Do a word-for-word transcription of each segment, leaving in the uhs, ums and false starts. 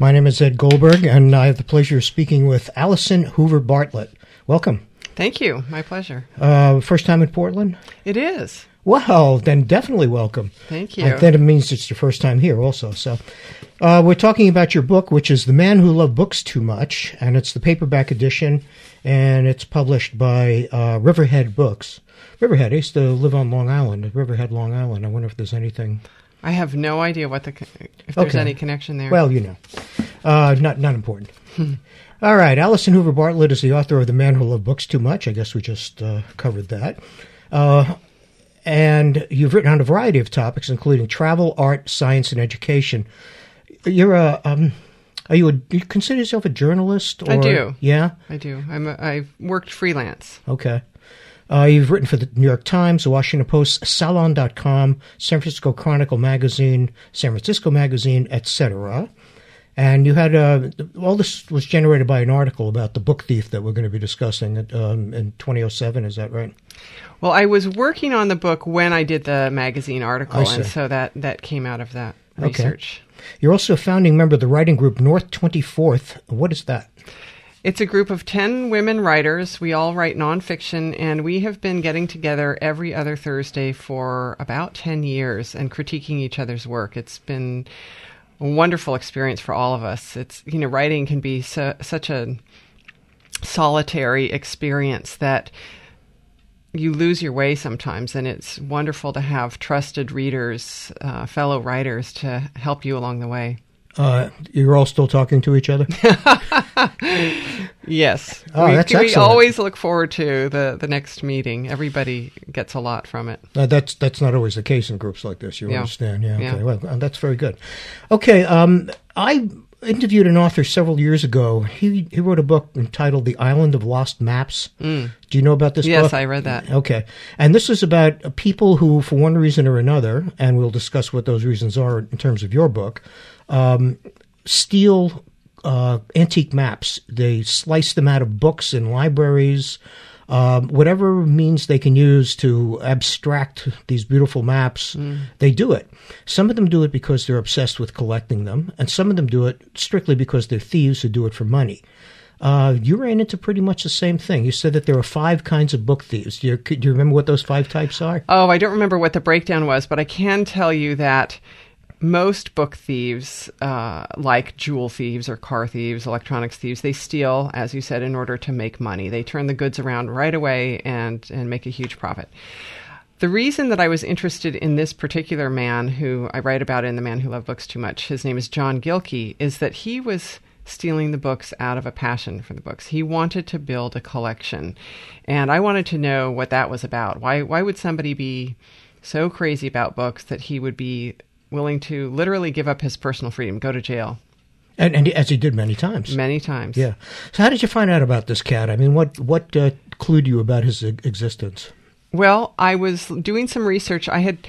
My name is Ed Goldberg, and I have the pleasure of speaking with Allison Hoover Bartlett. Welcome. Thank you. My pleasure. Uh, first time in Portland? It is. Well, then definitely welcome. Thank you. Uh, then it means it's your first time here also. So uh, we're talking about your book, which is The Man Who Loved Books Too Much, and it's the paperback edition, and it's published by uh, Riverhead Books. Riverhead, I used to live on Long Island, Riverhead, Long Island. I wonder if there's anything... I have no idea what the if there's okay. any connection there. Well, you know. Uh, not, not important. All right, Allison Hoover Bartlett is the author of The Man Who Loved Books Too Much. I guess we just uh, covered that. Uh, and you've written on a variety of topics, including travel, art, science, and education. You're a, um, are you a, do you consider yourself a journalist? Or, I do. Yeah? I do. I'm a, I've worked freelance. Okay. Uh, you've written for the New York Times, the Washington Post, Salon dot com, San Francisco Chronicle Magazine, San Francisco Magazine, et cetera. And you had uh, all this was generated by an article about the book thief that we're going to be discussing um, in twenty oh seven. Is that right? Well, I was working on the book when I did the magazine article, I see. and so that, that came out of that research. Okay. You're also a founding member of the writing group North twenty-fourth. What is that? It's a group of ten women writers. We all write nonfiction, and we have been getting together every other Thursday for about ten years and critiquing each other's work. It's been a wonderful experience for all of us. It's, you know, writing can be so, such a solitary experience that you lose your way sometimes, and it's wonderful to have trusted readers, uh, fellow writers, to help you along the way. Uh, you're all still talking to each other? Yes. Oh, we, that's we excellent. always look forward to the, the next meeting. Everybody gets a lot from it. Uh, that's that's not always the case in groups like this. You Yeah. understand? Yeah. Okay. Yeah. Well, uh, that's very good. Okay. Um, I interviewed an author several years ago. He he wrote a book entitled "The Island of Lost Maps." Mm. Do you know about this Yes, book? I read that. Okay. And this is about uh, people who, for one reason or another, and we'll discuss what those reasons are in terms of your book, um, steal uh, antique maps. They slice them out of books in libraries, um, whatever means they can use to abstract these beautiful maps, mm. they do it. Some of them do it because they're obsessed with collecting them, and some of them do it strictly because they're thieves who do it for money. Uh, you ran into pretty much the same thing. You said that there are five kinds of book thieves. Do you, do you remember what those five types are? Oh, I don't remember what the breakdown was, but I can tell you that most book thieves, uh, like jewel thieves or car thieves, electronics thieves, they steal, as you said, in order to make money. They turn the goods around right away and, and make a huge profit. The reason that I was interested in this particular man who I write about in The Man Who Loved Books Too Much, his name is John Gilkey, is that he was stealing the books out of a passion for the books. He wanted to build a collection, and I wanted to know what that was about. Why, why would somebody be so crazy about books that he would be willing to literally give up his personal freedom, go to jail? And, and as he did many times. Many times. Yeah. So how did you find out about this cat? I mean, what, what uh, clued you about his existence? Well, I was doing some research. I had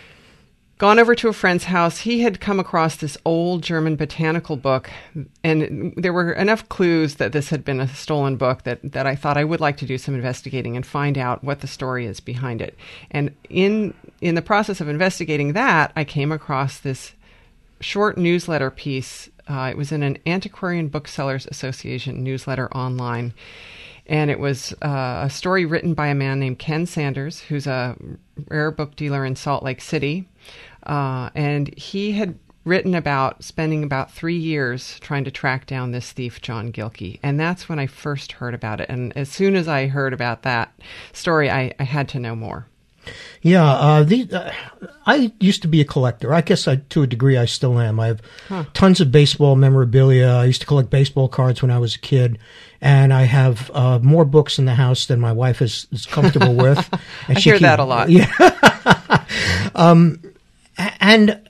gone over to a friend's house. He had come across this old German botanical book, and there were enough clues that this had been a stolen book that, that I thought I would like to do some investigating and find out what the story is behind it. And in in the process of investigating that, I came across this short newsletter piece. Uh, it was in an Antiquarian Booksellers Association newsletter online. And it was uh, a story written by a man named Ken Sanders, who's a rare book dealer in Salt Lake City. Uh, and he had written about spending about three years trying to track down this thief, John Gilkey. And that's when I first heard about it. And as soon as I heard about that story, I, I had to know more. Yeah, uh, the, uh, I used to be a collector. I guess I, to a degree I still am. I have huh. tons of baseball memorabilia. I used to collect baseball cards when I was a kid. And I have uh, more books in the house than my wife is, is comfortable with. And I she hear keep, that a lot. Yeah. um, and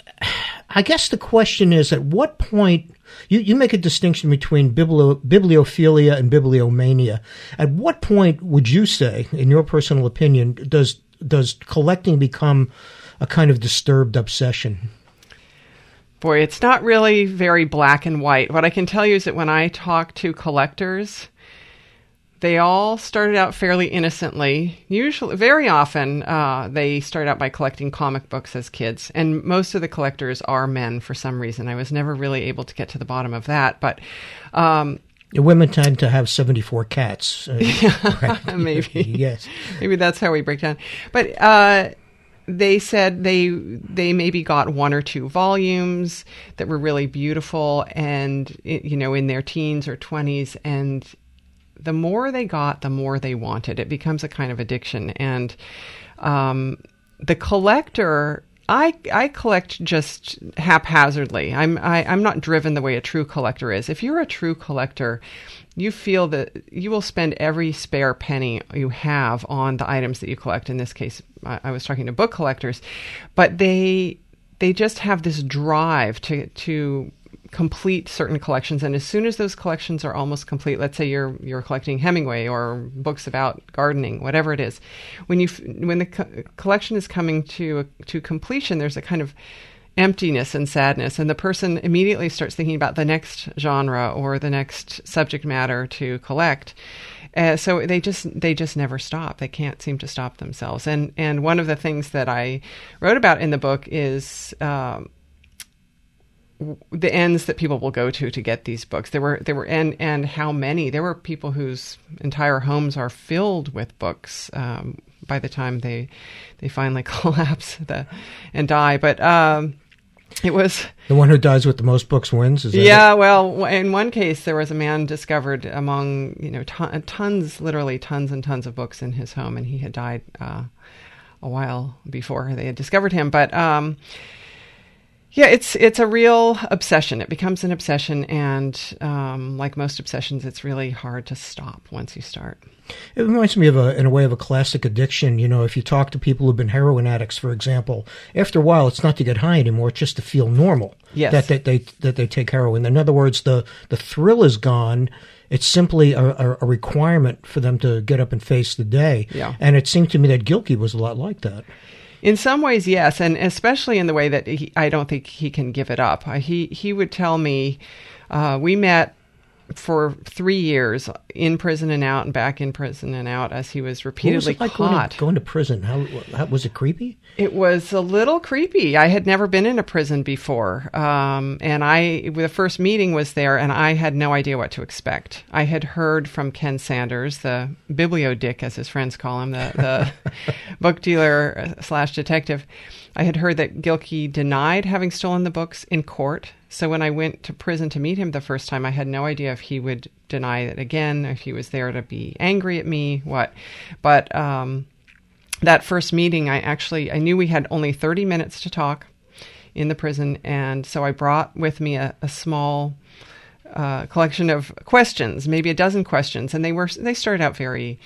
I guess the question is, at what point, you, you make a distinction between biblio, bibliophilia and bibliomania. At what point would you say, in your personal opinion, does does collecting become a kind of disturbed obsession? Boy, it's not really very black and white. What I can tell you is that when I talk to collectors, they all started out fairly innocently. Usually, very often, uh, they start out by collecting comic books as kids. And most of the collectors are men for some reason. I was never really able to get to the bottom of that. But um, women tend to have seventy-four cats. Uh, right? Maybe. Yes. Maybe that's how we break down. But uh, they said they they maybe got one or two volumes that were really beautiful and, you know, in their teens or twenties. And the more they got, the more they wanted. It becomes a kind of addiction. And um, the collector... I, I collect just haphazardly. I'm I, I'm not driven the way a true collector is. If you're a true collector, you feel that you will spend every spare penny you have on the items that you collect. In this case, I, I was talking to book collectors, but they they just have this drive to to complete certain collections. And as soon as those collections are almost complete, let's say you're you're collecting Hemingway or books about gardening, whatever it is, when you when the co- collection is coming to to completion, there's a kind of emptiness and sadness, and the person immediately starts thinking about the next genre or the next subject matter to collect. Uh, so they just they just never stop. They can't seem to stop themselves. And and one of the things that I wrote about in the book is Um, the ends that people will go to to get these books. There were, there were, and, and how many, there were people whose entire homes are filled with books, um, by the time they, they finally collapse the, and die. But, um, it was the one who dies with the most books wins. Is that yeah. it? Well, in one case, there was a man discovered among, you know, ton, tons, literally tons and tons of books in his home. And he had died, uh, a while before they had discovered him. But, um, yeah, it's it's a real obsession. It becomes an obsession, and um, like most obsessions, it's really hard to stop once you start. It reminds me of, a, in a way, of a classic addiction. You know, if you talk to people who've been heroin addicts, for example, after a while, it's not to get high anymore; it's just to feel normal. Yes. That, that they that they take heroin. In other words, the the thrill is gone. It's simply a, a, a requirement for them to get up and face the day. Yeah. And it seemed to me that Gilkey was a lot like that. In some ways, yes, and especially in the way that he, I don't think he can give it up. Uh, he he would tell me, uh, we met for three years in prison and out and back in prison and out as he was repeatedly what was it like caught. Going to, going to prison? How, how was it creepy? It was a little creepy. I had never been in a prison before. Um, and I, the first meeting was there and I had no idea what to expect. I had heard from Ken Sanders, the bibliodick, as his friends call him, the, the book dealer slash detective. I had heard that Gilkey denied having stolen the books in court. So when I went to prison to meet him the first time, I had no idea if he would deny it again, if he was there to be angry at me, what. But um, that first meeting, I actually, I knew we had only thirty minutes to talk in the prison. And so I brought with me a, a small uh, collection of questions, maybe a dozen questions. And they were, they started out very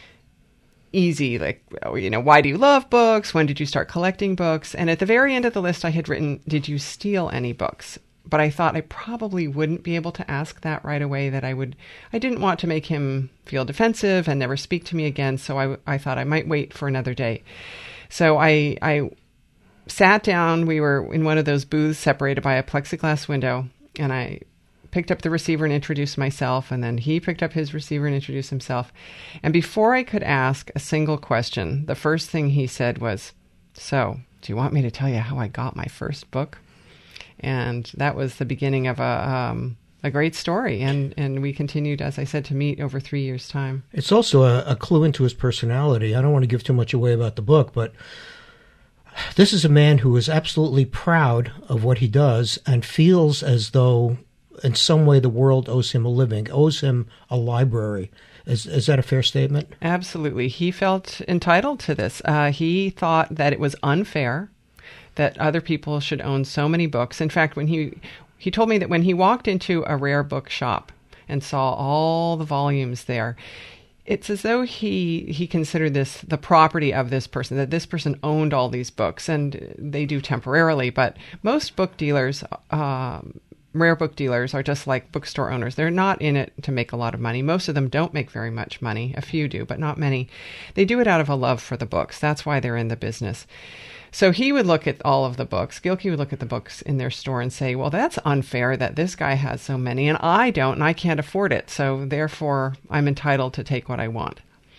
easy, like, you know, why do you love books? When did you start collecting books? And at the very end of the list, I had written, did you steal any books? But I thought I probably wouldn't be able to ask that right away, that I would, I didn't want to make him feel defensive and never speak to me again. So I, I thought I might wait for another day. So I, I sat down, we were in one of those booths separated by a plexiglass window, and I picked up the receiver and introduced myself, and then he picked up his receiver and introduced himself. And before I could ask a single question, the first thing he said was, so, do you want me to tell you how I got my first book? And that was the beginning of a um, a great story. And, and we continued, as I said, to meet over three years' time. It's also a, a clue into his personality. I don't want to give too much away about the book, but this is a man who is absolutely proud of what he does and feels as though in some way the world owes him a living, owes him a library. Is is that a fair statement? Absolutely. He felt entitled to this. Uh, he thought that it was unfair that other people should own so many books. In fact, when he he told me that when he walked into a rare book shop and saw all the volumes there, it's as though he he considered this the property of this person, that this person owned all these books, and they do temporarily. But most book dealers, um, rare book dealers, are just like bookstore owners. They're not in it to make a lot of money. Most of them don't make very much money. A few do, but not many. They do it out of a love for the books. That's why they're in the business. So he would look at all of the books. Gilkey would look at the books in their store and say, well, that's unfair that this guy has so many and I don't, and I can't afford it. So therefore, I'm entitled to take what I want.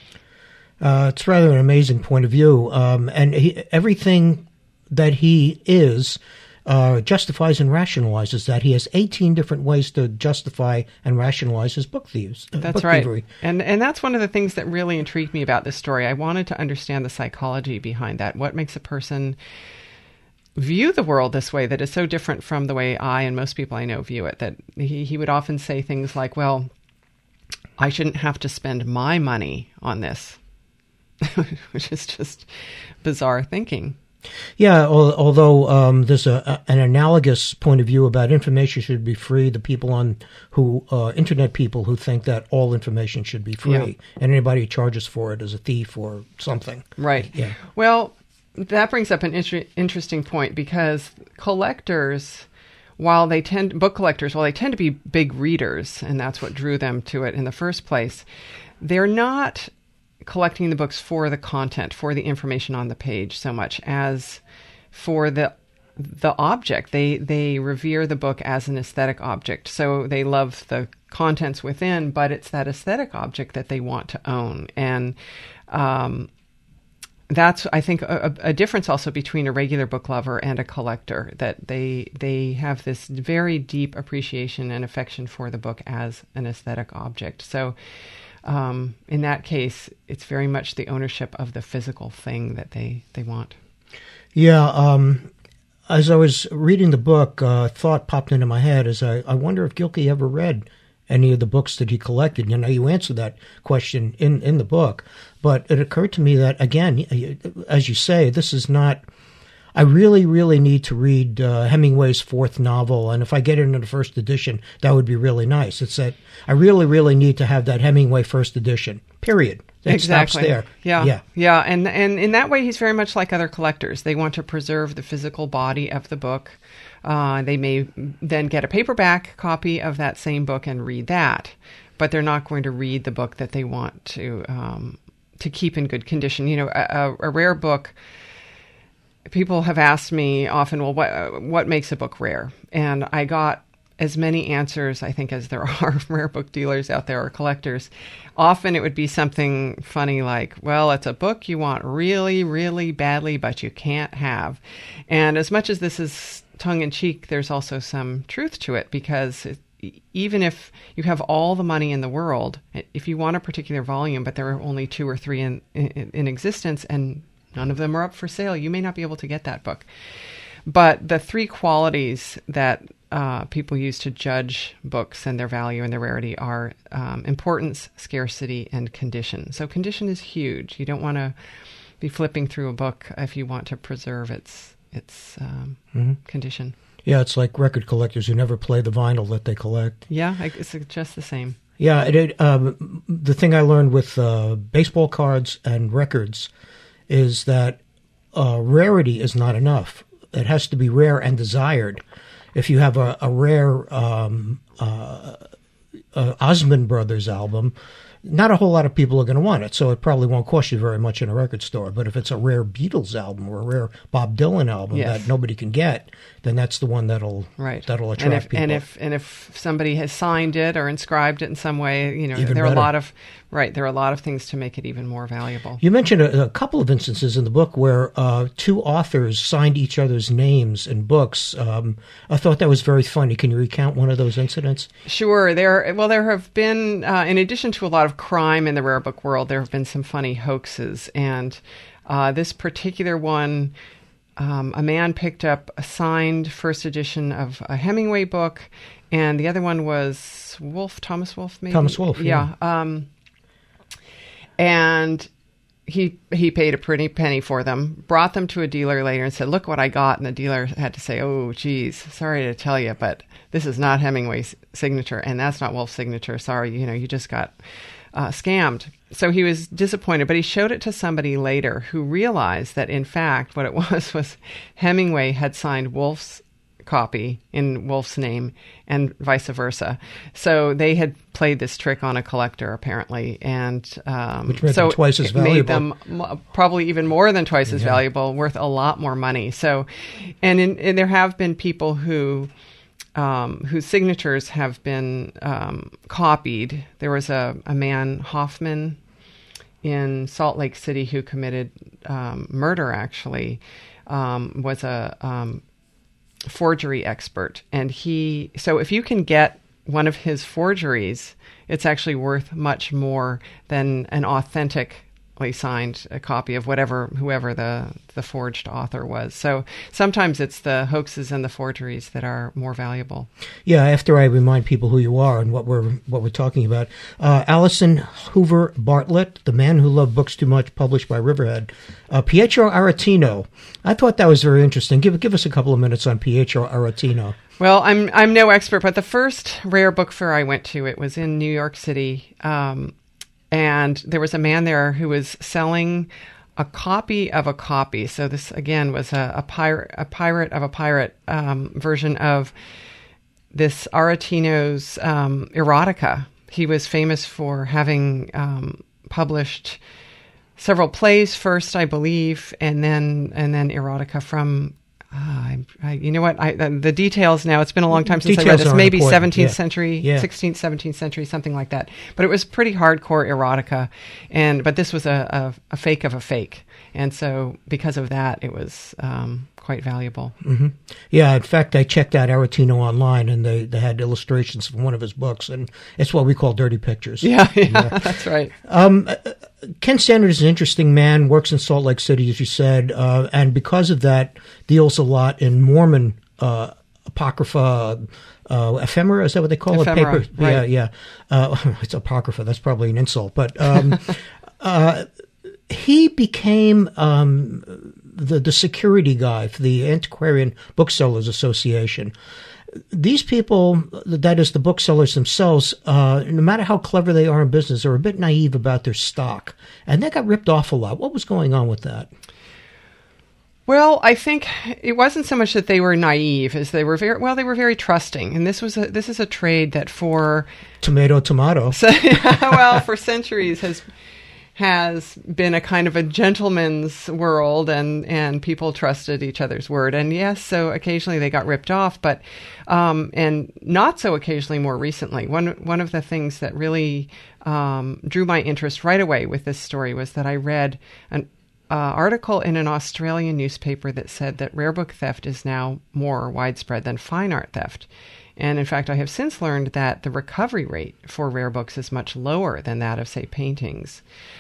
Uh, it's rather an amazing point of view. Um, and he, everything that he is uh, justifies and rationalizes that. He has eighteen different ways to justify and rationalize his book thieves. Uh, that's book right. thievery. And and that's one of the things that really intrigued me about this story. I wanted to understand the psychology behind that. What makes a person view the world this way that is so different from the way I and most people I know view it? That he, he would often say things like, well, I shouldn't have to spend my money on this, which is just bizarre thinking. Yeah, al- although um, there's a, a, an analogous point of view about information should be free. The people on who uh, internet people who think that all information should be free, Yeah. and anybody who charges for it is a thief or something. Right. Yeah. Well, that brings up an inter- interesting point because collectors, while they tend book collectors, while they tend to be big readers, and that's what drew them to it in the first place, they're not collecting the books for the content, for the information on the page so much as for the the object. They they revere the book as an aesthetic object. So they love the contents within, but it's that aesthetic object that they want to own. And um, that's, I think, a, a difference also between a regular book lover and a collector, that they they have this very deep appreciation and affection for the book as an aesthetic object. So Um, in that case, it's very much the ownership of the physical thing that they, they want. Yeah. Um, as I was reading the book, a uh, thought popped into my head as I, I wonder if Gilkey ever read any of the books that he collected. You know, you answered that question in, in the book, but it occurred to me that, again, as you say, this is not... I really, really need to read uh, Hemingway's fourth novel, and if I get it in the first edition, that would be really nice. It's that I really, really need to have that Hemingway first edition, period. It exactly. stops there. Yeah, yeah. Yeah, and, and in that way, he's very much like other collectors. They want to preserve the physical body of the book. Uh, they may then get a paperback copy of that same book and read that, but they're not going to read the book that they want to um, to keep in good condition. You know, a, a rare book... People have asked me often, well, what what makes a book rare? And I got as many answers, I think, as there are rare book dealers out there or collectors. Often it would be something funny like, well, it's a book you want really, really badly, but you can't have. And as much as this is tongue-in-cheek, there's also some truth to it, because it, even if you have all the money in the world, if you want a particular volume, but there are only two or three in, in, in existence and none of them are up for sale, you may not be able to get that book. But the three qualities that uh, people use to judge books and their value and their rarity are um, importance, scarcity, and condition. So condition is huge. You don't want to be flipping through a book if you want to preserve its its um, mm-hmm. condition. Yeah, it's like record collectors who never play the vinyl that they collect. Yeah, it's just the same. Yeah, it, it, um, the thing I learned with uh, baseball cards and records is that uh, rarity is not enough. It has to be rare and desired. If you have a, a rare um, uh, uh, Osmond Brothers album, not a whole lot of people are going to want it, so it probably won't cost you very much in a record store. But if it's a rare Beatles album or a rare Bob Dylan album yes. that nobody can get, then that's the one that'll right. that'll attract and if, people. And if and if somebody has signed it or inscribed it in some way, you know, even there are better. a lot of right. There are a lot of things to make it even more valuable. You mentioned a, a couple of instances in the book where uh, two authors signed each other's names in books. Um, I thought that was very funny. Can you recount one of those incidents? Sure. There. Well, there have been, uh, in addition to a lot of crime in the rare book world, there have been some funny hoaxes, and uh, this particular one. Um, a man picked up a signed first edition of a Hemingway book, and the other one was Wolfe, Thomas Wolfe, maybe? Thomas Wolfe, yeah. yeah. Um, and he he paid a pretty penny for them, brought them to a dealer later and said, look what I got. And the dealer had to say, oh, geez, sorry to tell you, but this is not Hemingway's signature, and that's not Wolfe's signature. Sorry, you know, you just got uh, scammed. So he was disappointed, but he showed it to somebody later who realized that, in fact, what it was was Hemingway had signed Wolfe's copy in Wolf's name and vice versa. So they had played this trick on a collector, apparently, and um, which made so them twice as it valuable. made them m- probably even more than twice as Yeah. valuable, worth a lot more money. So, and, in, and there have been people who um, whose signatures have been um, copied. There was a, a man, Hoffman, in Salt Lake City who committed um, murder, actually, um, was a um, forgery expert. And he, so if you can get one of his forgeries, it's actually worth much more than an authentically signed a copy of whatever, whoever the, the forged author was. So sometimes it's the hoaxes and the forgeries that are more valuable. Yeah, after I remind people who you are and what we're what we're talking about, uh, Allison Hoover Bartlett, The Man Who Loved Books Too Much, published by Riverhead. Uh, Pietro Aretino. I thought that was very interesting. Give give us a couple of minutes on Pietro Aretino. Well, I'm I'm no expert, but the first rare book fair I went to, it was in New York City, um, and there was a man there who was selling a copy of a copy. So this again was a, a pirate, a pirate of a pirate um, version of this Aretino's um, erotica. He was famous for having um, published several plays first, I believe, and then and then erotica from. Uh, I, I, you know what? I, the, the details now. It's been a long time since Details I read this. aren't Maybe important. seventeenth Yeah. century, Yeah. sixteenth, seventeenth century, something like that. But it was pretty hardcore erotica, and but this was a, a, a fake of a fake, and so because of that, it was um, quite valuable. Mm-hmm. Yeah, in fact, I checked out Aretino online, and they, they had illustrations from one of his books, and it's what we call dirty pictures. Yeah, yeah, yeah. That's right. Um, Ken Standard is an interesting man, works in Salt Lake City, as you said, uh, and because of that, deals a lot in Mormon uh, apocrypha, uh, ephemera, is that what they call Ephemera, it? Paper? Yeah, right. yeah. Uh, it's apocrypha. That's probably an insult. But um, uh, he became um, the, the security guy for the Antiquarian Booksellers Association. These people, that is the booksellers themselves, uh, no matter how clever they are in business, are a bit naive about their stock. And they got ripped off a lot. What was going on with that? Well, I think it wasn't so much that they were naive as they were very, well, they were very trusting. And this was a, this is a trade that for... Tomato, tomato. So, well, for centuries has has been a kind of a gentleman's world, and, and people trusted each other's word. And yes, so occasionally they got ripped off, but um, and not so occasionally more recently. One one of the things that really um, drew my interest right away with this story was that I read an uh, article in an Australian newspaper that said that rare book theft is now more widespread than fine art theft. And in fact, I have since learned that the recovery rate for rare books is much lower than that of, say, paintings.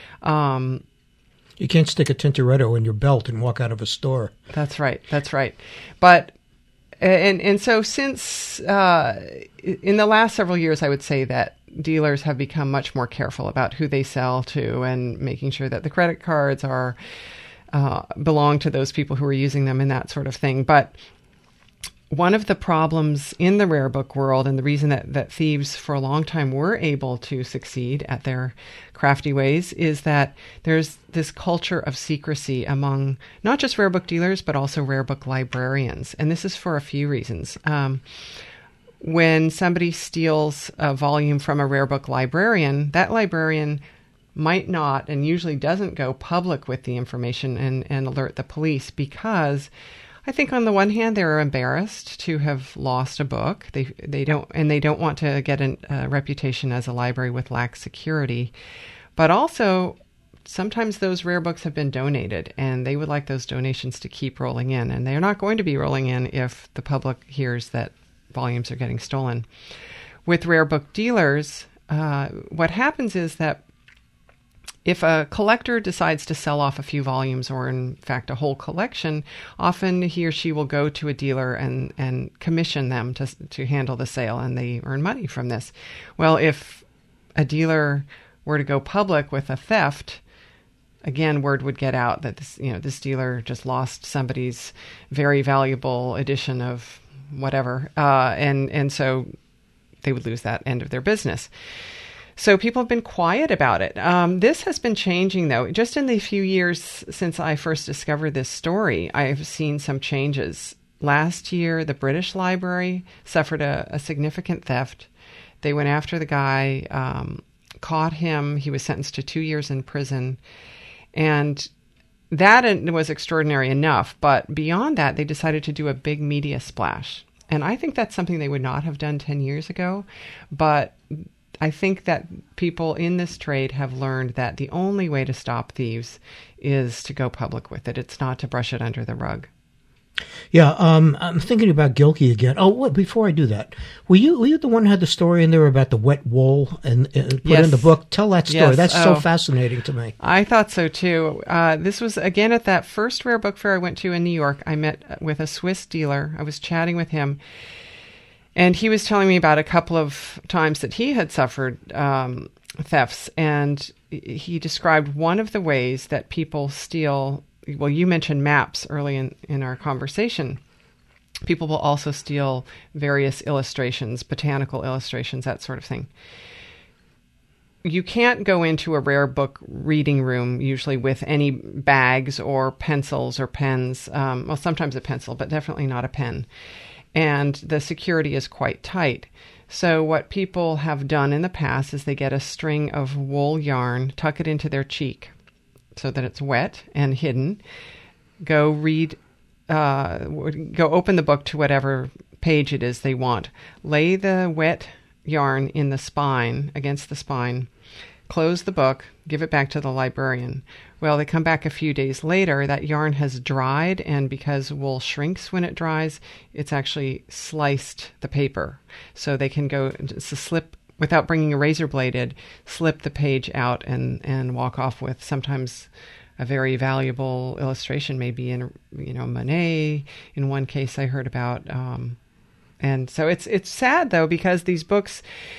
Um, you can't stick a Tintoretto in your belt and walk out of a store. That's right. That's right. But and and so since uh, in the last several years, I would say that dealers have become much more careful about who they sell to and making sure that the credit cards are uh, belong to those people who are using them and that sort of thing. But one of the problems in the rare book world, and the reason that, that thieves for a long time were able to succeed at their crafty ways, is that there's this culture of secrecy among not just rare book dealers, but also rare book librarians. And this is for a few reasons. Um, when somebody steals a volume from a rare book librarian, that librarian might not, and usually doesn't go public with the information and, and alert the police, because I think on the one hand, they're embarrassed to have lost a book. They they don't and they don't want to get an, a reputation as a library with lax security. But also, sometimes those rare books have been donated, and they would like those donations to keep rolling in. And they're not going to be rolling in if the public hears that volumes are getting stolen. With rare book dealers, uh, what happens is that if a collector decides to sell off a few volumes, or in fact a whole collection, often he or she will go to a dealer and, and commission them to to handle the sale, and they earn money from this. Well, if a dealer were to go public with a theft, again, word would get out that this, you know, this dealer just lost somebody's very valuable edition of whatever, uh, and and so they would lose that end of their business. So people have been quiet about it. Um, this has been changing, though. Just in the few years since I first discovered this story, I've seen some changes. last year, the British Library suffered a, a significant theft. They went after the guy, um, caught him. He was sentenced to two years in prison. And that was extraordinary enough. But beyond that, they decided to do a big media splash. And I think that's something they would not have done ten years ago. But I think that people in this trade have learned that the only way to stop thieves is to go public with it. It's not to brush it under the rug. Yeah, um, I'm thinking about Gilkey again. Oh, wait, before I do that, were you were you the one who had the story in there about the wet wool and uh, put yes. in the book? Tell that story. Yes. That's oh, so fascinating to me. I thought so too. Uh, this was again at that first rare book fair I went to in New York. I met with a Swiss dealer. I was chatting with him, and he was telling me about a couple of times that he had suffered um, thefts, and he described one of the ways that people steal. Well, you mentioned maps early in, in our conversation. People will also steal various illustrations, botanical illustrations, that sort of thing. You can't go into a rare book reading room usually with any bags or pencils or pens. Um, well, sometimes a pencil, but definitely not a pen. And the security is quite tight. So what people have done in the past is they get a string of wool yarn, tuck it into their cheek, so that it's wet and hidden, go read, uh, go open the book to whatever page it is they want. Lay the wet yarn in the spine, against the spine, close the book, give it back to the librarian. Well, they come back a few days later, that yarn has dried, and because wool shrinks when it dries, it's actually sliced the paper. So they can go to slip, without bringing a razor bladed, slip the page out and, and walk off with sometimes a very valuable illustration, maybe in, you know, Monet. In one case I heard about. Um, and so it's it's sad, though, because these books,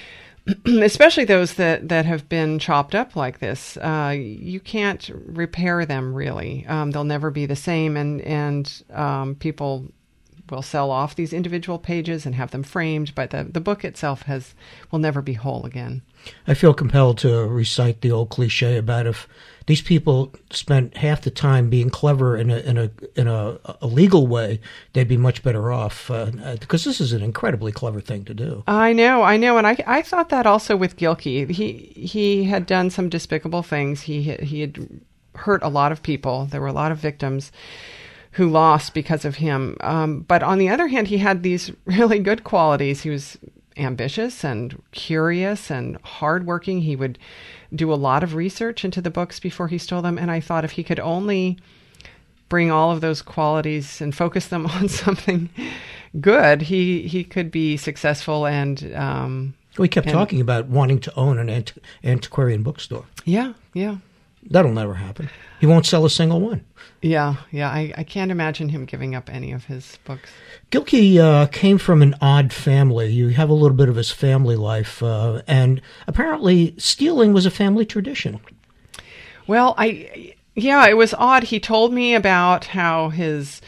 especially those that, that have been chopped up like this, uh, you can't repair them, really. Um, they'll never be the same, and, and um, people will sell off these individual pages and have them framed, but the, the book itself has will never be whole again. I feel compelled to recite the old cliche about if these people spent half the time being clever in a in a in a, a legal way, they'd be much better off. Uh, because this is an incredibly clever thing to do. I know, I know, and I I thought that also with Gilkey. He he had done some despicable things. He he had hurt a lot of people. There were a lot of victims who lost because of him. Um, but on the other hand, he had these really good qualities. He was ambitious and curious and hardworking. He would do a lot of research into the books before he stole them. And I thought if he could only bring all of those qualities and focus them on something good, he, he could be successful. And um, we kept and, talking about wanting to own an anti- antiquarian bookstore. Yeah, yeah. That'll never happen. He won't sell a single one. Yeah, yeah. I, I can't imagine him giving up any of his books. Gilkey uh, came from an odd family. You have a little bit of his family life, uh, and apparently stealing was a family tradition. Well, I yeah, it was odd. He told me about how his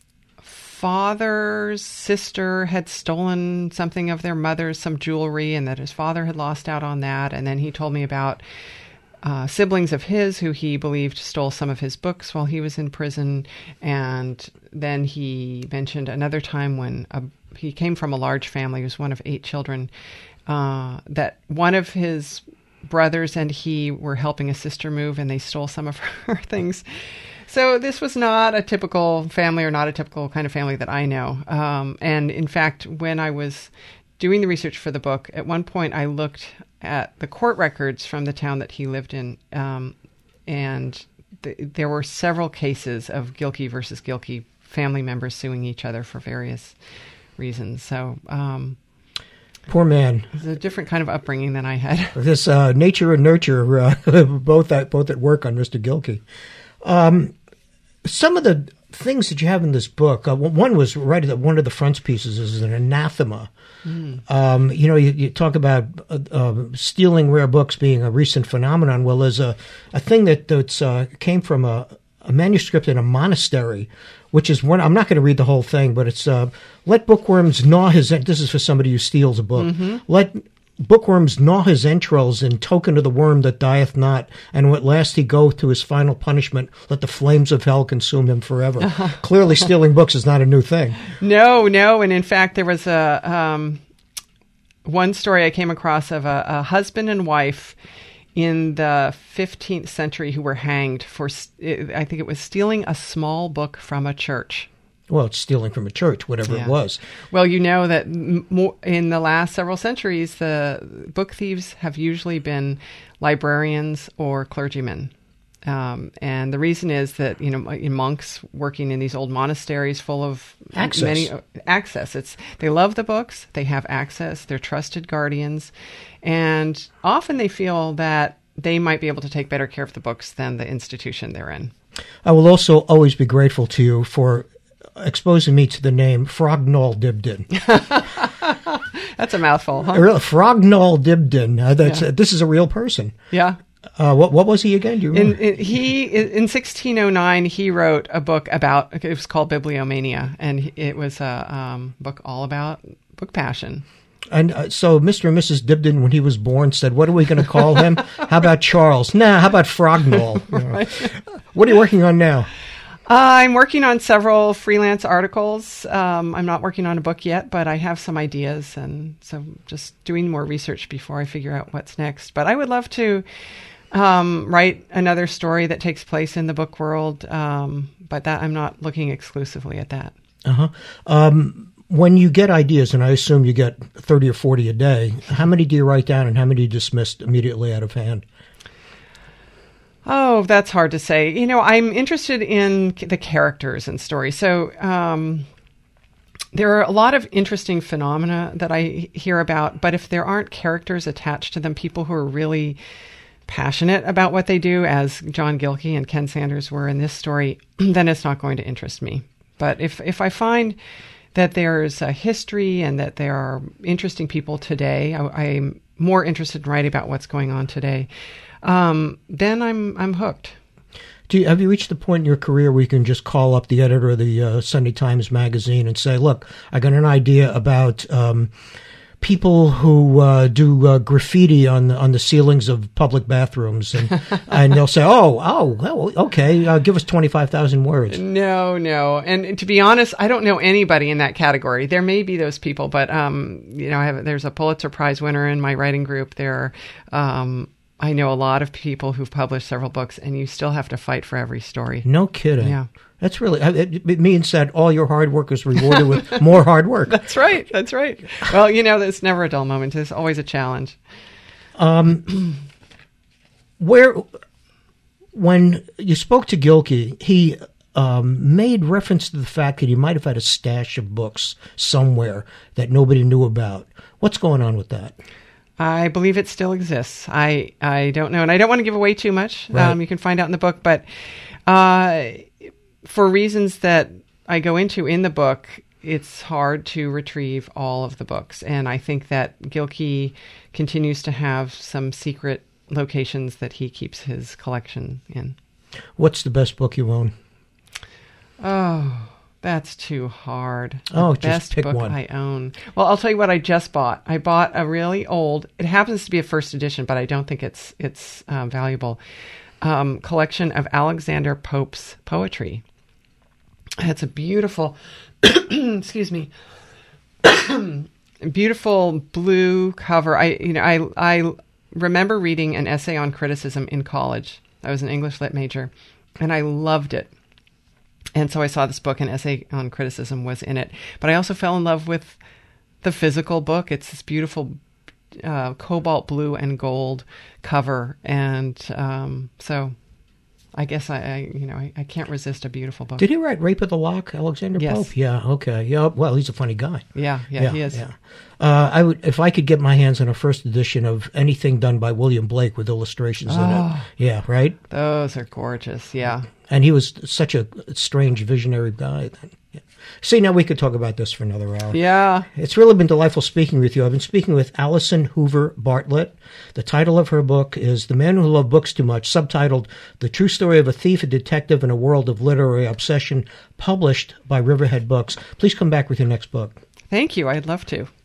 father's sister had stolen something of their mother's, some jewelry, and that his father had lost out on that. And then he told me about Uh, siblings of his who he believed stole some of his books while he was in prison. And then he mentioned another time when a, he came from a large family. He was one of eight children, uh, that one of his brothers and he were helping a sister move, and they stole some of her things. So this was not a typical family, or not a typical kind of family that I know. Um, and in fact, when I was doing the research for the book, at one point I looked at the court records from the town that he lived in, um, and th- there were several cases of Gilkey versus Gilkey family members suing each other for various reasons. So, um, poor man. It was a different kind of upbringing than I had. This uh, nature and nurture, uh, both at both at work on Mister Gilkey. Um, some of the things that you have in this book, uh, one was right at one of the frontispieces is an anathema. Mm. Um, you know, you, you talk about uh, uh, stealing rare books being a recent phenomenon. Well, there's a, a thing that that's, uh, came from a, a manuscript in a monastery, which is one. I'm not going to read the whole thing, but it's uh, let bookworms gnaw his. This is for somebody who steals a book. Mm-hmm. Let bookworms gnaw his entrails in token of the worm that dieth not, and when at last he go to his final punishment, let the flames of hell consume him forever. Uh-huh. Clearly stealing books is not a new thing. No, no. And in fact, there was a um, one story I came across of a, a husband and wife in the fifteenth century who were hanged for, I think it was stealing a small book from a church. Well, it's stealing from a church, whatever yeah. it was. Well, you know that m- in the last several centuries, the book thieves have usually been librarians or clergymen. Um, and the reason is that, you know, monks working in these old monasteries full of access. many uh, access. It's they love the books, they have access, they're trusted guardians, and often they feel that they might be able to take better care of the books than the institution they're in. I will also always be grateful to you for exposing me to the name Frognall Dibdin. That's a mouthful, huh? Real, Frognall Dibdin. Uh, that's yeah. uh, this is a real person. Yeah. Uh, what what was he again? Do you remember? In, in, he in sixteen oh nine he wrote a book about. It was called Bibliomania, and it was a um, book all about book passion. And uh, so Mister and Missus Dibdin, when he was born, said, "What are we going to call him? How about Charles? Nah, how about Frognall? You know. Right. What are you working on now?" Uh, I'm working on several freelance articles. Um, I'm not working on a book yet, but I have some ideas, and so just doing more research before I figure out what's next. But I would love to um, write another story that takes place in the book world, um, but that I'm not looking exclusively at that. Uh-huh. Um, when you get ideas, and I assume you get thirty or forty a day, how many do you write down and how many do you dismiss immediately out of hand? Oh, that's hard to say. You know, I'm interested in the characters and stories. So um, there are a lot of interesting phenomena that I hear about, but if there aren't characters attached to them, people who are really passionate about what they do, as John Gilkey and Ken Sanders were in this story, then it's not going to interest me. But if, if I find that there's a history and that there are interesting people today, I, I'm more interested in writing about what's going on today. Um, then I'm I'm hooked. Do you, have you reached the point in your career where you can just call up the editor of the uh, Sunday Times Magazine and say, "Look, I got an idea about um, people who uh, do uh, graffiti on the, on the ceilings of public bathrooms," and and they'll say, "Oh, oh, well, okay, uh, give us twenty-five thousand words." No, no, and, and to be honest, I don't know anybody in that category. There may be those people, but um, you know, I have there's a Pulitzer Prize winner in my writing group. There. Um, I know a lot of people who've published several books, and you still have to fight for every story. No kidding. Yeah. That's really, it, it means that all your hard work is rewarded with more hard work. That's right. That's right. Well, you know, there's never a dull moment. There's always a challenge. Um, where, when you spoke to Gilkey, he um, made reference to the fact that he might have had a stash of books somewhere that nobody knew about. What's going on with that? I believe it still exists. I, I don't know. And I don't want to give away too much. Right. Um, you can find out in the book. But uh, for reasons that I go into in the book, it's hard to retrieve all of the books. And I think that Gilkey continues to have some secret locations that he keeps his collection in. What's the best book you own? Oh, that's too hard. The oh, best just pick book one. I own. Well, I'll tell you what I just bought. I bought a really old. It happens to be a first edition, but I don't think it's it's um, valuable. Um, collection of Alexander Pope's poetry. It's a beautiful. excuse me. beautiful blue cover. I you know I I remember reading an essay on criticism in college. I was an English lit major, and I loved it. And so I saw this book, an essay on criticism was in it. But I also fell in love with the physical book. It's this beautiful uh, cobalt blue and gold cover. And um, so I guess I, I you know, I, I can't resist a beautiful book. Did he write Rape of the Lock, Alexander yes. Pope? Yeah, okay. Yeah, well, he's a funny guy. Yeah, yeah, yeah he is. Yeah. Uh, I would, if I could get my hands on a first edition of anything done by William Blake with illustrations oh, in it. Yeah, right? Those are gorgeous, yeah. And he was such a strange visionary guy. Yeah. See, now we could talk about this for another hour. Yeah. It's really been delightful speaking with you. I've been speaking with Allison Hoover Bartlett. The title of her book is The Man Who Loved Books Too Much, subtitled The True Story of a Thief, a Detective, and a World of Literary Obsession, published by Riverhead Books. Please come back with your next book. Thank you. I'd love to.